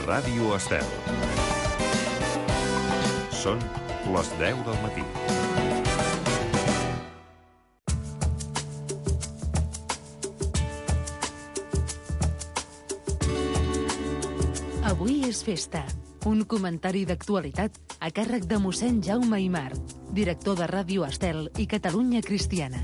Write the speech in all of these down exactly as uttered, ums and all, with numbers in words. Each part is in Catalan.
Ràdio Estel. Són les deu del matí. Avui és festa. Un comentari d'actualitat a càrrec de mossèn Jaume Aymar, director de Ràdio Estel i Catalunya Cristiana.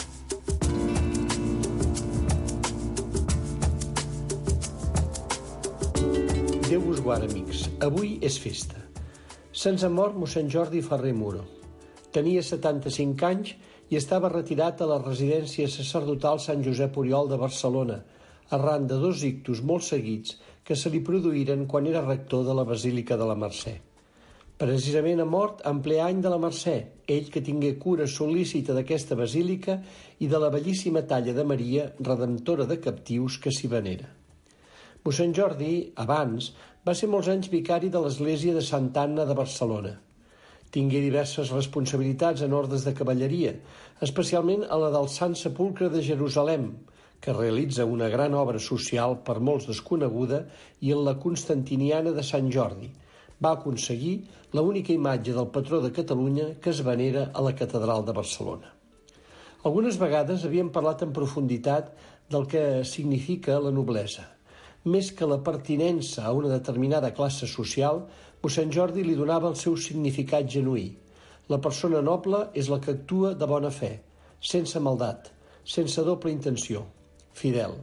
Déu vos guard, amics. Avui és festa. Se'ns ha mort mossèn Jordi Ferrer Muro. Tenia setanta-cinc anys i estava retirat a la residència sacerdotal Sant Josep Oriol de Barcelona, arran de dos ictus molt seguits que se li produïren quan era rector de la Basílica de la Mercè. Precisament ha mort en ple any de la Mercè, ell que tingué cura sol·lícita d'aquesta basílica i de la bellíssima talla de Maria, redemptora de captius, que s'hi venera. Mossèn Jordi, abans, va ser molts anys vicari de l'església de Santa Anna de Barcelona. Tingué diverses responsabilitats en ordes de cavalleria, especialment a la del Sant Sepulcre de Jerusalem, que realitza una gran obra social per molts desconeguda, i en la Constantiniana de Sant Jordi. Va aconseguir l'única imatge del patró de Catalunya que es venera a la Catedral de Barcelona. Algunes vegades havíem parlat en profunditat del que significa la noblesa. Més que la pertinença a una determinada classe social, mossèn Jordi li donava el seu significat genuí. La persona noble és la que actua de bona fe, sense maldat, sense doble intenció, fidel.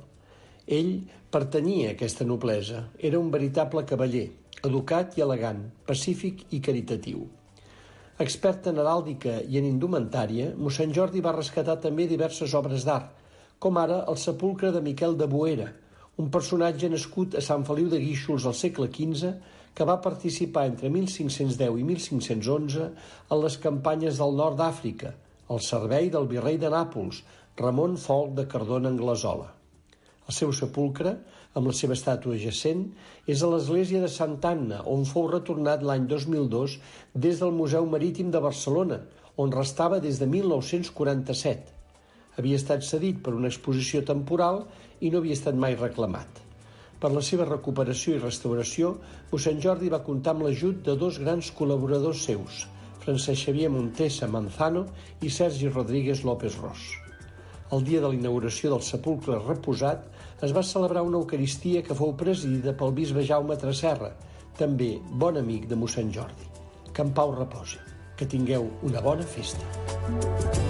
Ell pertanyia a aquesta noblesa, era un veritable cavaller, educat i elegant, pacífic i caritatiu. Expert en heràldica i en indumentària, mossèn Jordi va rescatar també diverses obres d'art, com ara el sepulcre de Miquel de Boera, un personatge nascut a Sant Feliu de Guíxols al segle quinze que va participar entre mil cinc-cents deu i mil cinc-cents onze en les campanyes del nord d'Àfrica, al servei del virrei de Nàpols, Ramon Folc de Cardona-Anglesola. El seu sepulcre, amb la seva estàtua jacent, és a l'església de Santa Anna, on fou retornat l'any dos mil dos des del Museu Marítim de Barcelona, on restava des de mil nou-cents quaranta-set. Havia estat cedit per una exposició temporal i no havia estat mai reclamat. Per la seva recuperació i restauració, mossèn Jordi va comptar amb l'ajut de dos grans col·laboradors seus, Francesc Xavier Montesa Manzano i Sergi Rodríguez López Ros. El dia de la inauguració del sepulcre reposat es va celebrar una eucaristia que fou presidida pel bisbe Jaume Tresserra, també bon amic de mossèn Jordi. Que en pau reposi. Que tingueu una bona festa.